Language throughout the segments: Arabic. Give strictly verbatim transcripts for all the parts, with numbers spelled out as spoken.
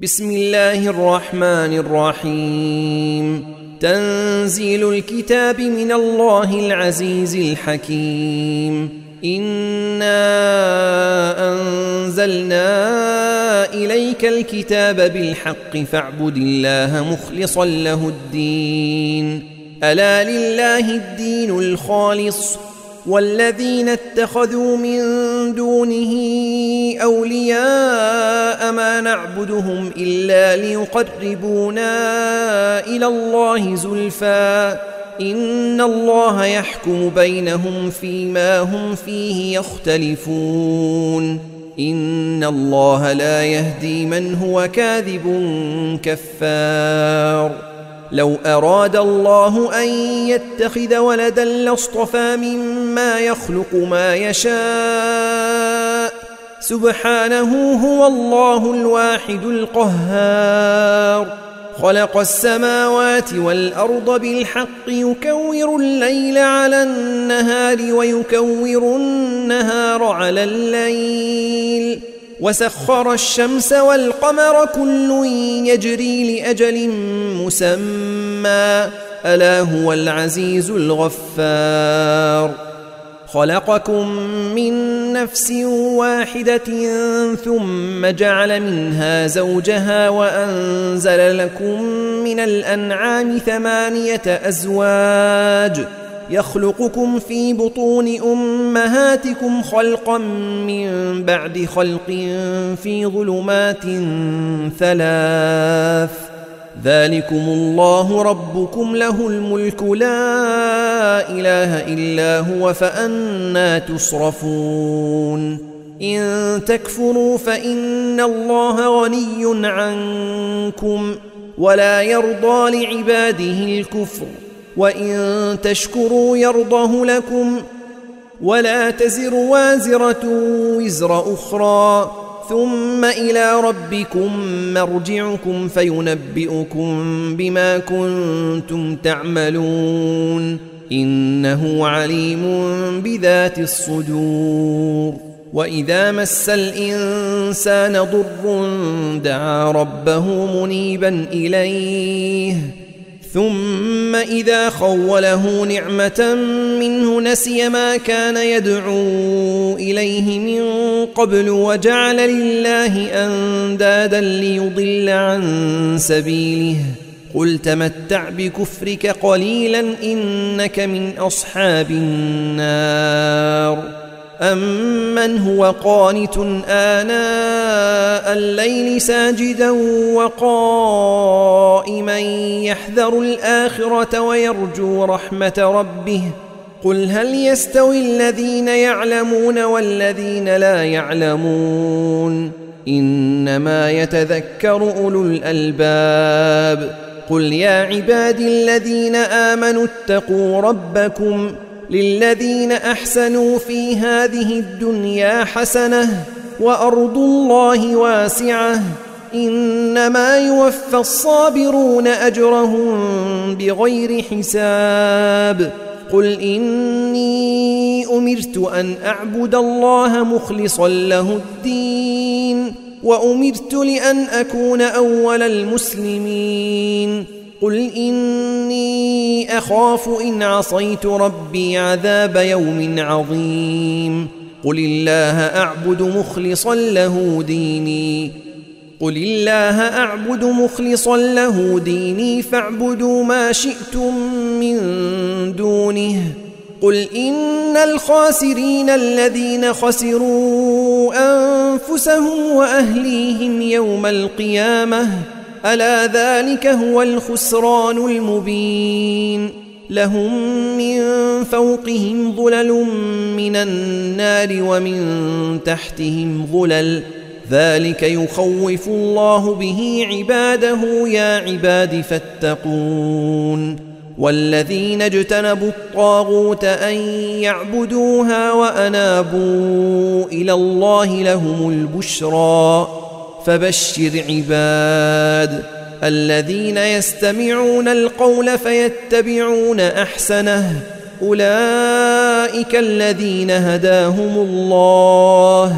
بسم الله الرحمن الرحيم. تنزيل الكتاب من الله العزيز الحكيم. إنا أنزلنا إليك الكتاب بالحق فاعبد الله مخلصا له الدين. ألا لله الدين الخالص والذين اتخذوا من دونه أولياء ما نعبدهم إلا ليقربونا إلى الله زلفى إن الله يحكم بينهم فيما هم فيه يختلفون إن الله لا يهدي من هو كاذب كفار. لو أراد الله أن يتخذ ولدا لاصطفى مما يخلق ما يشاء سبحانه هو الله الواحد القهار. خلق السماوات والأرض بالحق يكور الليل على النهار ويكور النهار على الليل وسخر الشمس والقمر كل يجري لأجل مسمى ألا هو العزيز الغفار. خلقكم من نفس واحدة ثم جعل منها زوجها وأنزل لكم من الأنعام ثمانية أزواج يخلقكم في بطون أمهاتكم خلقا من بعد خلق في ظلمات ثلاث ذلكم الله ربكم له الملك لا إله إلا هو فأنى تصرفون. إن تكفروا فإن الله غني عنكم ولا يرضى لعباده الكفر وإن تشكروا يرضه لكم ولا تزر وازرة وزر أخرى ثم إلى ربكم مرجعكم فينبئكم بما كنتم تعملون إنه عليم بذات الصدور. وإذا مس الإنسان ضر دعا ربه منيبا إليه ثم إذا خوله نعمة منه نسي ما كان يدعو إليه من قبل وجعل لله أندادا ليضل عن سبيله قل تمتع بكفرك قليلا إنك من أصحاب النار. أمن هو قانت آناء الليل ساجدا وقائما يحذر الآخرة ويرجو رحمة ربه قل هل يستوي الذين يعلمون والذين لا يعلمون إنما يتذكر أولو الألباب. قل يا عبادي الذين آمنوا اتقوا ربكم للذين أحسنوا في هذه الدنيا حسنة وأرض الله واسعة إنما يوفى الصابرون أجرهم بغير حساب. قل إني أمرت أن أعبد الله مخلصا له الدين وأمرت لأن أكون أول المسلمين. قل إني أخاف إن عصيت ربي عذاب يوم عظيم. قل الله أعبد مخلصا له ديني قل الله أعبد مخلصا له ديني فاعبدوا ما شئتم من دونه. قل إن الخاسرين الذين خسروا أنفسهم وأهليهم يوم القيامة ألا ذلك هو الخسران المبين. لهم من فوقهم ظلل من النار ومن تحتهم ظلل ذلك يخوف الله به عباده يا عباد فاتقون. والذين اجتنبوا الطاغوت أن يعبدوها وأنابوا إلى الله لهم البشرى فبشر عباد الذين يستمعون القول فيتبعون أحسنه أولئك الذين هداهم الله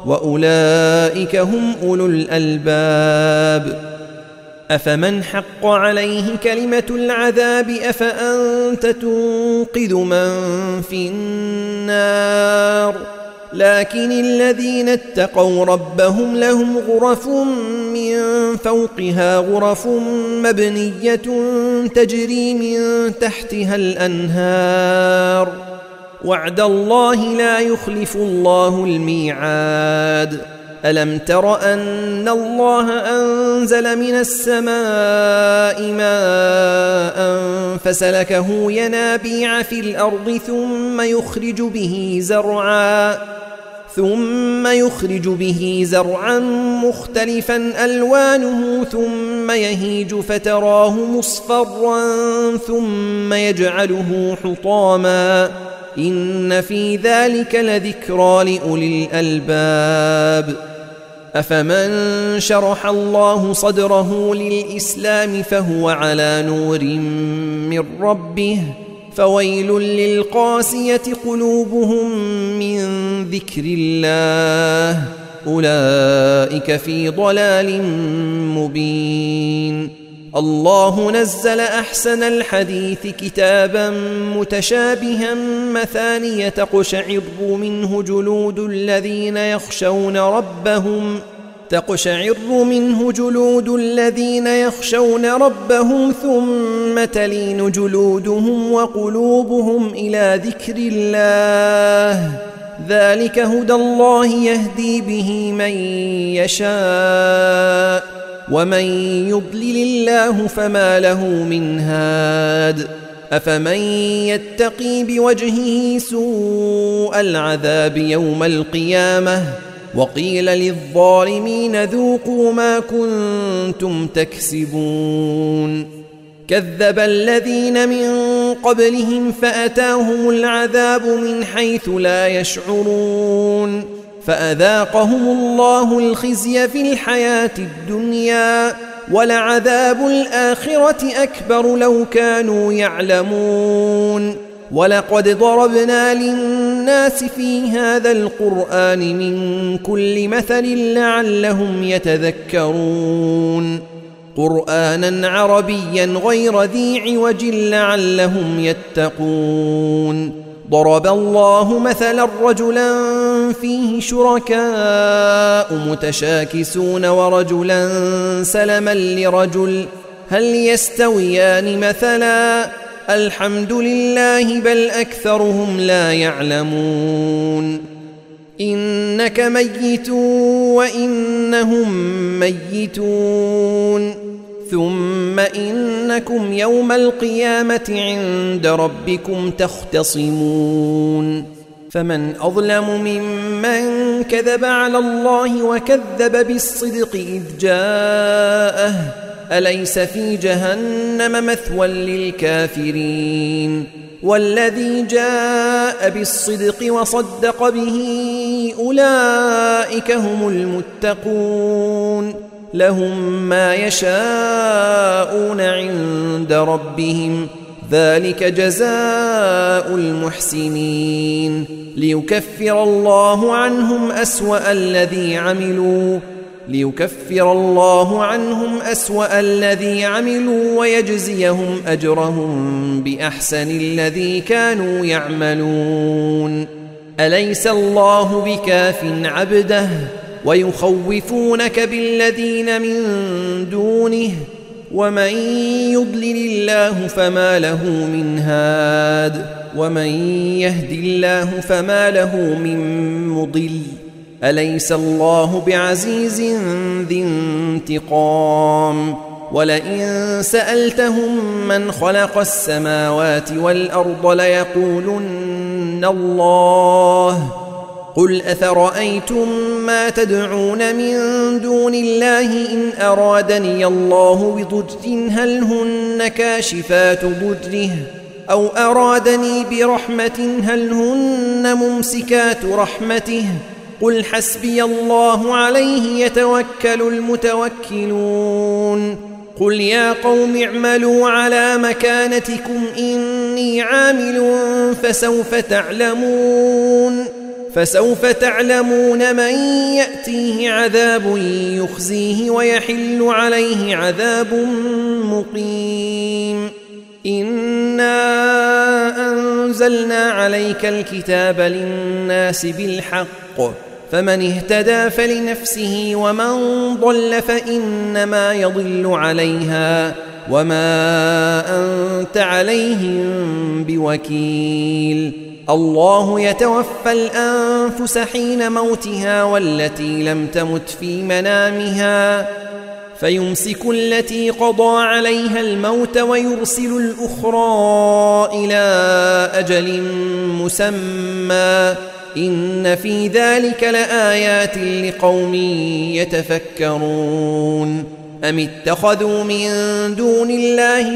وأولئك هم أولو الألباب. أفمن حق عليه كلمة العذاب أفأنت تنقذ من في النار؟ لكن الذين اتقوا ربهم لهم غرف من فوقها غرف مبنية تجري من تحتها الأنهار، وعد الله لا يخلف الله الميعاد. ألم تر أن الله أنزل من السماء ماء فسلكه ينابيع في الأرض ثم يخرج به زرعا ثم يخرج به زرعا مختلفا ألوانه ثم يهيج فتراه مصفرا ثم يجعله حطاما إن في ذلك لذكرى لأولي الألباب. أفمن شرح الله صدره للإسلام فهو على نور من ربه فويل للقاسية قلوبهم من ذكر الله أولئك في ضلال مبين. الله نزل أحسن الحديث كتابا متشابها مثانية تقشعر منه جلود الذين يخشون ربهم تقشعر منه جلود الذين يخشون ربهم ثم تلين جلودهم وقلوبهم إلى ذكر الله ذلك هدى الله يهدي به من يشاء ومن يضلل الله فما له من هاد. أفمن يتقي بوجهه سوء العذاب يوم القيامة وقيل للظالمين ذوقوا ما كنتم تكسبون. كذب الذين من قبلهم فأتاهم العذاب من حيث لا يشعرون فأذاقهم الله الخزي في الحياة الدنيا ولعذاب الآخرة أكبر لو كانوا يعلمون. ولقد ضربنا للناس في هذا القرآن من كل مثل لعلهم يتذكرون قرآنا عربيا غير ذي عوج لعلهم يتقون. ضرب الله مثلا رجلا فيه شركاء متشاكسون ورجلا سلما لرجل هل يستويان مثلا الحمد لله بل أكثرهم لا يعلمون. إنك ميت وإنهم ميتون ثم إنكم يوم القيامة عند ربكم تختصمون. فمن أظلم ممن كذب على الله وكذب بالصدق إذ جاءه أليس في جهنم مثوى للكافرين والذي جاء بالصدق وصدق به أولئك هم المتقون لهم ما يشاءون عند ربهم ذلك جزاء المحسنين ليكفر الله عنهم أسوأ الذي عملوا ليكفر الله عنهم أسوأ الذي عملوا ويجزيهم أجرهم بأحسن الذي كانوا يعملون. أليس الله بكاف عبده ويخوفونك بالذين من دونه ومن يضلل الله فما له من هاد ومن يهد الله فما له من مضل. أليس الله بعزيز ذي انتقام. ولئن سألتهم من خلق السماوات والأرض ليقولن الله قل أفرأيتم ما تدعون من دون الله إن أرادني الله بضر هل هن كاشفات ضره أو أرادني برحمة هل هن ممسكات رحمته قل حسبي الله عليه يتوكل المتوكلون. قل يا قوم اعملوا على مكانتكم إني عامل فسوف تعلمون فسوف تعلمون من يأتيه عذاب يخزيه ويحل عليه عذاب مقيم. إنا أنزلنا عليك الكتاب للناس بالحق فمن اهتدى فلنفسه ومن ضل فإنما يضل عليها وما أنت عليهم بوكيل. الله يتوفى الأنفس حين موتها والتي لم تمت في منامها فيمسك التي قضى عليها الموت ويرسل الأخرى إلى أجل مسمى إن في ذلك لآيات لقوم يتفكرون. أم اتخذوا من دون الله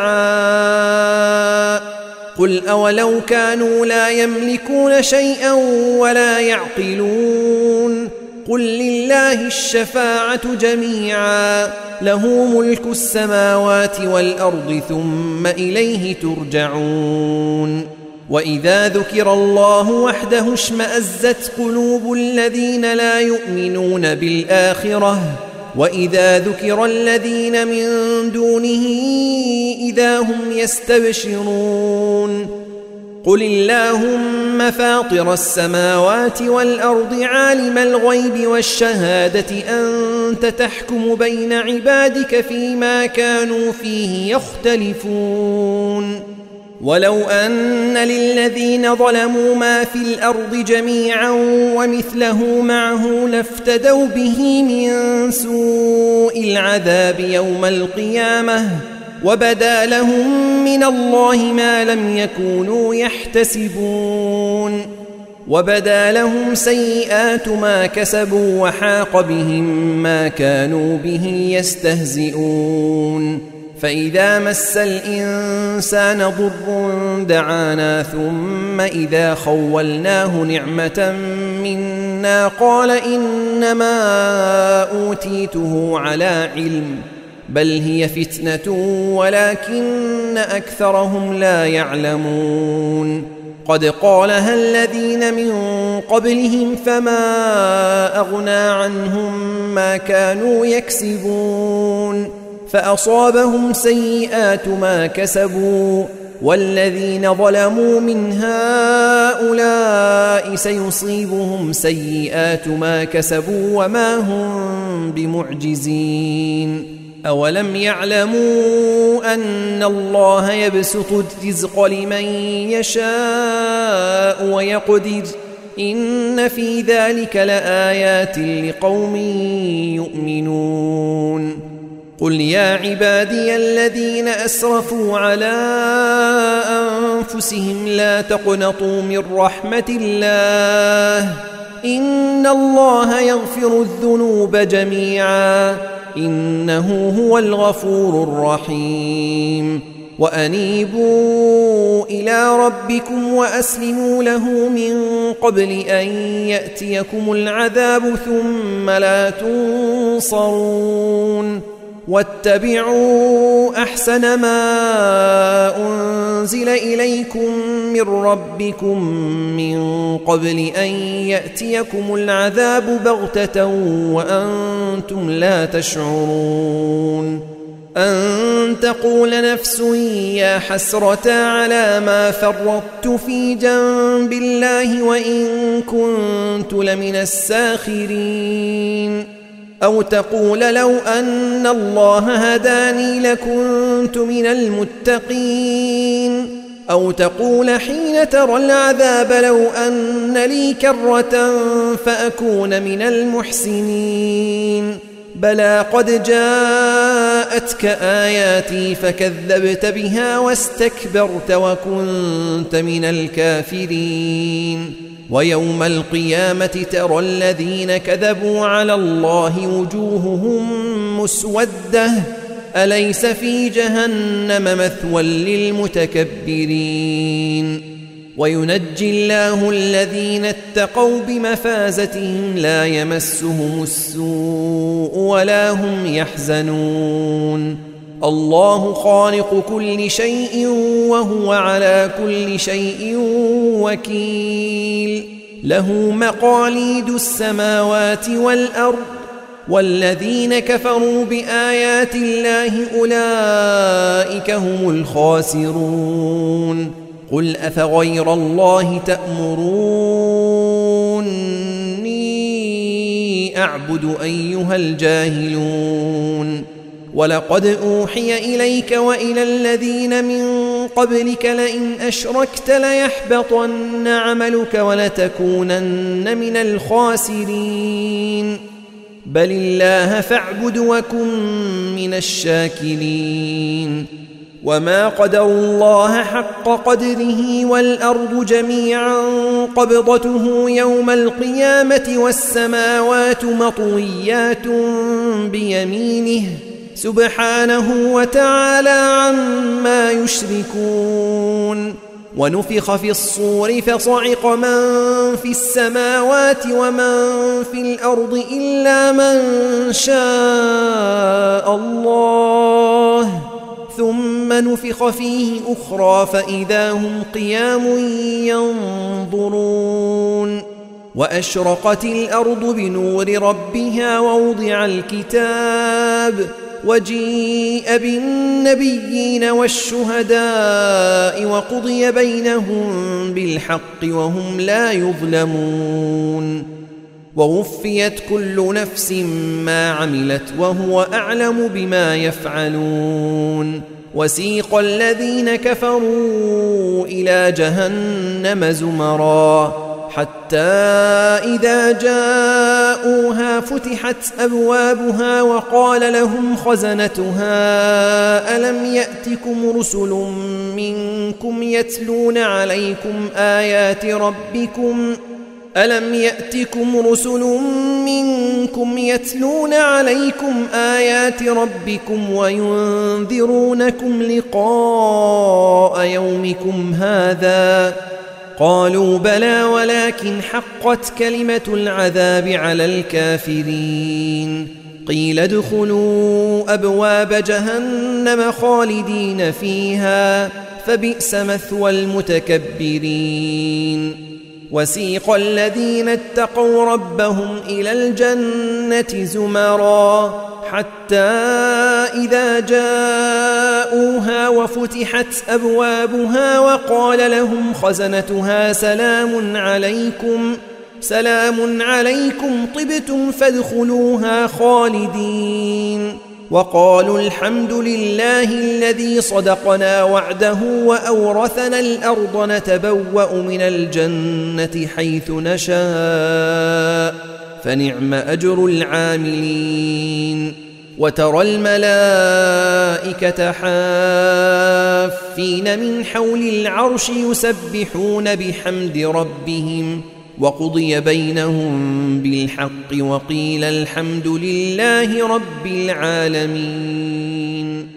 شفعاء قل أولو كانوا لا يملكون شيئا ولا يعقلون قل لله الشفاعة جميعا له ملك السماوات والأرض ثم إليه ترجعون. وإذا ذكر الله وحده اشمأزت قلوب الذين لا يؤمنون بالآخرة وإذا ذكر الذين من دونه إذا هم يستبشرون. قل اللهم فاطر السماوات والأرض عالم الغيب والشهادة أنت تحكم بين عبادك فيما كانوا فيه يختلفون. ولو أن للذين ظلموا ما في الأرض جميعا ومثله معه لافتدوا به من سوء العذاب يوم القيامة وبدا لهم من الله ما لم يكونوا يحتسبون. وبدا لهم سيئات ما كسبوا وحاق بهم ما كانوا به يستهزئون. فإذا مس الإنسان ضر دعانا ثم إذا خولناه نعمة منا قال إنما أوتيته على علم بل هي فتنة ولكن أكثرهم لا يعلمون. قد قالها الذين من قبلهم فما أغنى عنهم ما كانوا يكسبون فأصابهم سيئات ما كسبوا والذين ظلموا من هؤلاء سيصيبهم سيئات ما كسبوا وما هم بمعجزين. أولم يعلموا أن الله يبسط الرزق لمن يشاء ويقدر إن في ذلك لآيات لقوم يؤمنون. قل يا عبادي الذين أسرفوا على أنفسهم لا تقنطوا من رحمة الله إن الله يغفر الذنوب جميعا إنه هو الغفور الرحيم. وأنيبوا إلى ربكم وأسلموا له من قبل أن يأتيكم العذاب ثم لا تنصرون. واتبعوا أحسن ما أنزل إليكم من ربكم من قبل أن يأتيكم العذاب بغتة وأنتم لا تشعرون. أن تقول نفس يا حسرة على ما فرطت في جنب الله وإن كنت لمن الساخرين. أو تقول لو أن الله هداني لكنت من المتقين. أو تقول حين ترى العذاب لو أن لي كرة فأكون من المحسنين. بلى قد جاءتك آياتي فكذبت بها واستكبرت وكنت من الكافرين. ويوم القيامة ترى الذين كذبوا على الله وجوههم مسودة أليس في جهنم مثوى للمتكبرين. وينجي الله الذين اتقوا بمفازتهم لا يمسهم السوء ولا هم يحزنون. الله خالق كل شيء وهو على كل شيء وكيل. له مقاليد السماوات والأرض والذين كفروا بآيات الله أولئك هم الخاسرون قل أفغير الله تأمروني أعبد أيها الجاهلون ولقد أوحي إليك وإلى الذين من قبلك لئن أشركت ليحبطن عملك ولتكونن من الخاسرين بل الله فاعبد وكن من الشاكرين وما قدروا الله حق قدره والأرض جميعا قبضته يوم القيامة والسماوات مطويات بيمينه سبحانه وتعالى عما يشركون ونفخ في الصور فصعق من في السماوات ومن في الأرض إلا من شاء الله ثم نفخ فيه أخرى فإذا هم قيام ينظرون وأشرقت الأرض بنور ربها ووضع الكتاب وجيء بالنبيين والشهداء وقضي بينهم بالحق وهم لا يظلمون ووفيت كل نفس ما عملت وهو أعلم بما يفعلون وسيق الذين كفروا إلى جهنم زمرا حتى إذا جاءوها فتحت أبوابها وقال لهم خزنتها ألم يأتكم رسل منكم يتلون عليكم آيات ربكم ألم يأتكم رسل منكم يتلون عليكم آيات ربكم وينذرونكم لقاء يومكم هذا قالوا بلى ولكن حقت كلمة العذاب على الكافرين قيل ادخلوا أبواب جهنم خالدين فيها فبئس مثوى المتكبرين وسيق الذين اتقوا ربهم إلى الجنة زمرا حتى إذا جاءوها وفتحت أبوابها وقال لهم خزنتها سلام عليكم سلام عليكم طبتم فادخلوها خالدين وقالوا الحمد لله الذي صدقنا وعده وأورثنا الأرض نتبوأ من الجنة حيث نشاء فنعم أجر العاملين وترى الملائكة حافين من حول العرش يسبحون بحمد ربهم وقضي بينهم بالحق وقيل الحمد لله رب العالمين.